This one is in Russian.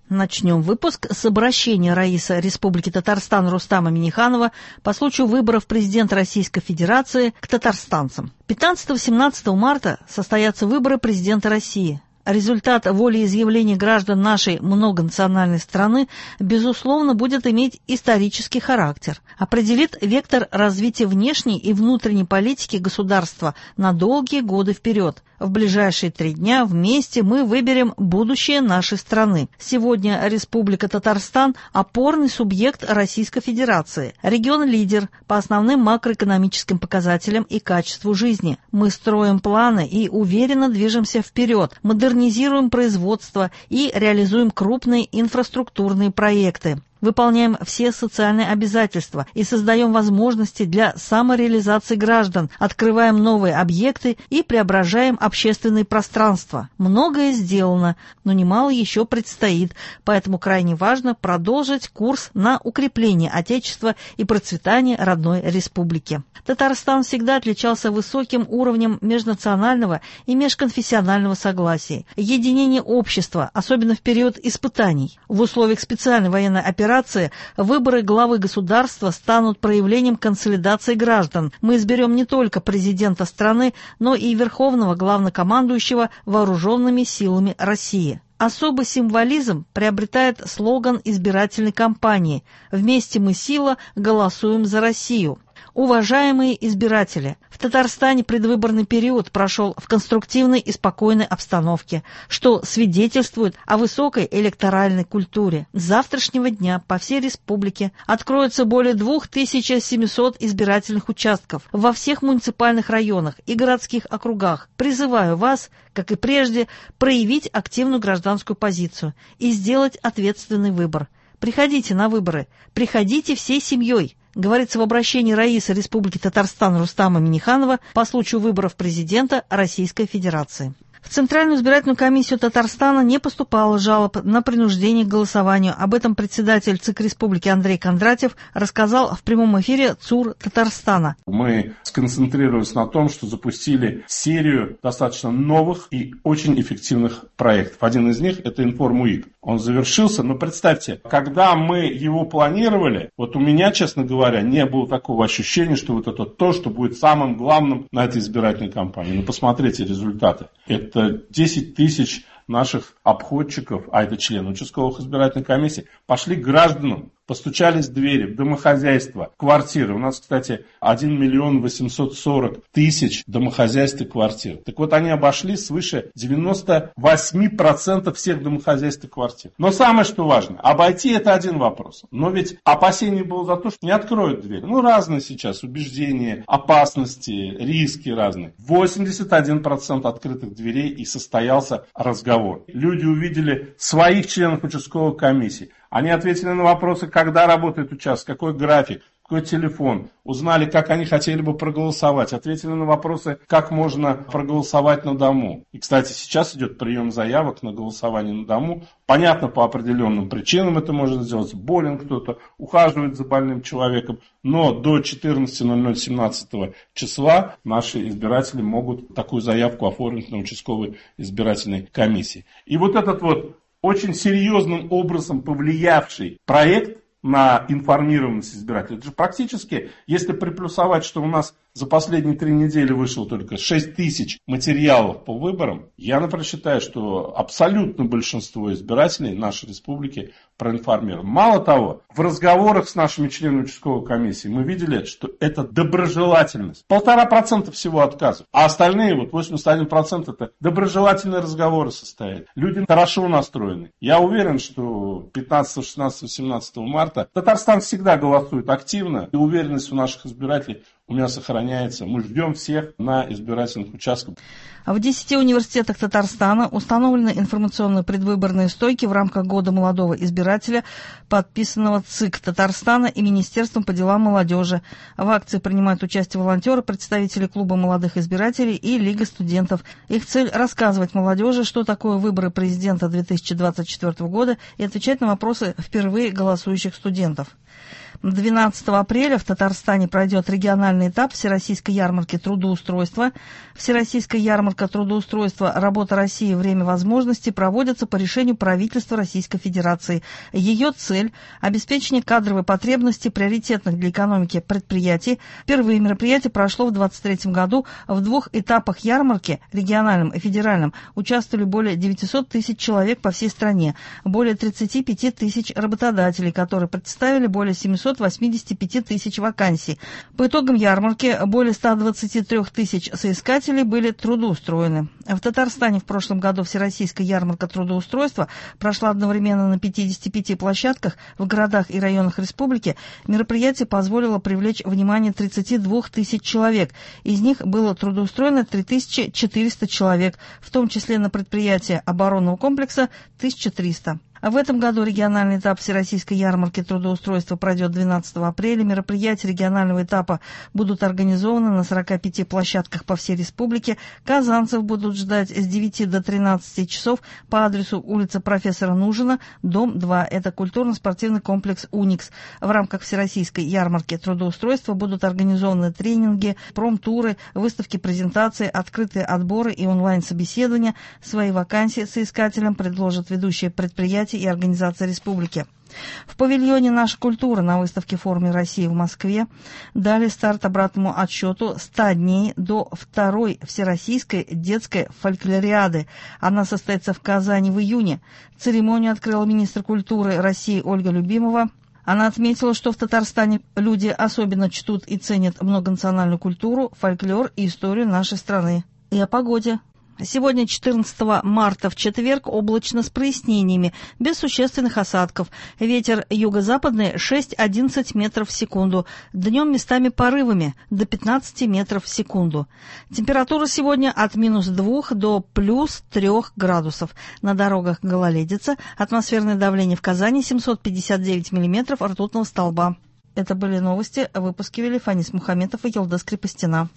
Начнем выпуск с обращения Раисы Республики Татарстан Рустама Минниханова по случаю выборов президента Российской Федерации к татарстанцам. 15-17 марта состоятся выборы президента России. Результат волеизъявления граждан нашей многонациональной страны, безусловно, будет иметь исторический характер, определит вектор развития внешней и внутренней политики государства на долгие годы вперед. В ближайшие 3 дня вместе мы выберем будущее нашей страны. Сегодня Республика Татарстан – опорный субъект Российской Федерации, регион-лидер по основным макроэкономическим показателям и качеству жизни. Мы строим планы и уверенно движемся вперед, модернизируем производство и реализуем крупные инфраструктурные проекты. Выполняем все социальные обязательства и создаем возможности для самореализации граждан, открываем новые объекты и преображаем общественные пространства. Многое сделано, но немало еще предстоит, поэтому крайне важно продолжить курс на укрепление Отечества и процветание родной республики. Татарстан всегда отличался высоким уровнем межнационального и межконфессионального согласия, единения общества, особенно в период испытаний. В условиях специальной военной операции выборы главы государства станут проявлением консолидации граждан. Мы изберем не только президента страны, но и верховного главнокомандующего вооруженными силами России. Особый символизм приобретает слоган избирательной кампании «Вместе мы сила, голосуем за Россию». Уважаемые избиратели, в Татарстане предвыборный период прошел в конструктивной и спокойной обстановке, что свидетельствует о высокой электоральной культуре. С завтрашнего дня по всей республике откроется более 2700 избирательных участков во всех муниципальных районах и городских округах. Призываю вас, как и прежде, проявить активную гражданскую позицию и сделать ответственный выбор. Приходите на выборы, приходите всей семьей, говорится в обращении Раисы Республики Татарстан Рустама Минниханова по случаю выборов президента Российской Федерации. В Центральную избирательную комиссию Татарстана не поступало жалоб на принуждение к голосованию. Об этом председатель ЦИК Республики Андрей Кондратьев рассказал в прямом эфире ЦУР Татарстана. Мы сконцентрировались на том, что запустили серию достаточно новых и очень эффективных проектов. Один из них – это Информ-УИК. Он завершился, но представьте, когда мы его планировали, вот у меня, честно говоря, не было такого ощущения, что вот это то, что будет самым главным на этой избирательной кампании. Но посмотрите результаты. Это 10 тысяч наших обходчиков, а это члены участковых избирательных комиссий, пошли к гражданам, постучались в двери, в домохозяйства, квартиры. У нас, кстати, 1 840 000 домохозяйств и квартир. Так вот, они обошли свыше 98% всех домохозяйств и квартир. Но самое, что важно, обойти это один вопрос. Но ведь опасение было за то, что не откроют дверь. Ну, разные сейчас убеждения, опасности, риски разные. 81% открытых дверей и состоялся разговор. Люди увидели своих членов участковых комиссий. Они ответили на вопросы, когда работает участок, какой график, какой телефон. Узнали, как они хотели бы проголосовать. Ответили на вопросы, как можно проголосовать на дому. И, кстати, сейчас идет прием заявок на голосование на дому. Понятно, по определенным причинам это можно сделать. Болен кто-то, ухаживает за больным человеком. Но до 14:00 17 числа наши избиратели могут такую заявку оформить на участковой избирательной комиссии. И вот этот вот очень серьезным образом повлиявший проект на информированность избирателей. Это же практически, если приплюсовать, что у нас за последние 3 недели вышло только 6 тысяч материалов по выборам, я, например, считаю, что абсолютно большинство избирателей нашей республики проинформированы. Мало того, в разговорах с нашими членами участковой комиссии мы видели, что это доброжелательность. 1,5% всего отказов, а остальные, вот 81% это доброжелательные разговоры состоят. Люди хорошо настроены. Я уверен, что 15, 16, 17 марта Татарстан всегда голосует активно, и уверенность у наших избирателей у меня сохраняется. Мы ждем всех на избирательных участках. В 10 университетах Татарстана установлены информационные предвыборные стойки в рамках Года молодого избирателя, подписанного ЦИК Татарстана и Министерством по делам молодежи. В акции принимают участие волонтеры, представители клуба молодых избирателей и Лига студентов. Их цель – рассказывать молодежи, что такое выборы президента 2024 года и отвечать на вопросы впервые голосующих студентов. 12 апреля в Татарстане пройдет региональный этап Всероссийской ярмарки трудоустройства. Всероссийская ярмарка трудоустройства «Работа России. Время возможностей» проводится по решению правительства Российской Федерации. Ее цель – обеспечение кадровой потребности приоритетных для экономики предприятий. Впервые мероприятие прошло в 2023 году. В 2 этапах ярмарки, региональном и федеральном, участвовали более 900 тысяч человек по всей стране, более 35 тысяч работодателей, которые представили более 785 тысяч вакансий. По итогам ярмарки более 123 тысяч соискателей были трудоустроены. В Татарстане в прошлом году Всероссийская ярмарка трудоустройства прошла одновременно на 55 площадках в городах и районах республики. Мероприятие позволило привлечь внимание 32 тысяч человек. Из них было трудоустроено 3400 человек, в том числе на предприятия оборонного комплекса 1300. В этом году региональный этап Всероссийской ярмарки трудоустройства пройдет 12 апреля. Мероприятия регионального этапа будут организованы на 45 площадках по всей республике. Казанцев будут ждать с 9 до 13 часов по адресу улица Профессора Нужина, дом 2. Это культурно-спортивный комплекс «Уникс». В рамках Всероссийской ярмарки трудоустройства будут организованы тренинги, промтуры, выставки, презентации, открытые отборы и онлайн-собеседования. Свои вакансии соискателям предложат ведущие предприятия и организации республики. В павильоне «Наша культура» на выставке «Форуме России» в Москве дали старт обратному отсчету 100 дней до 2-й Всероссийской детской фольклориады. Она состоится в Казани в июне. Церемонию открыла министр культуры России Ольга Любимова. Она отметила, что в Татарстане люди особенно чтут и ценят многонациональную культуру, фольклор и историю нашей страны. И о погоде. Сегодня, 14 марта, в четверг, облачно с прояснениями, без существенных осадков. Ветер юго-западный 6-11 метров в секунду. Днем местами порывами до 15 метров в секунду. Температура сегодня от -2 до +3 градусов. На дорогах гололедица. Атмосферное давление в Казани 759 миллиметров ртутного столба. Это были новости. Выпуски вели Фанис Мухаметов и Елдас Крепостина.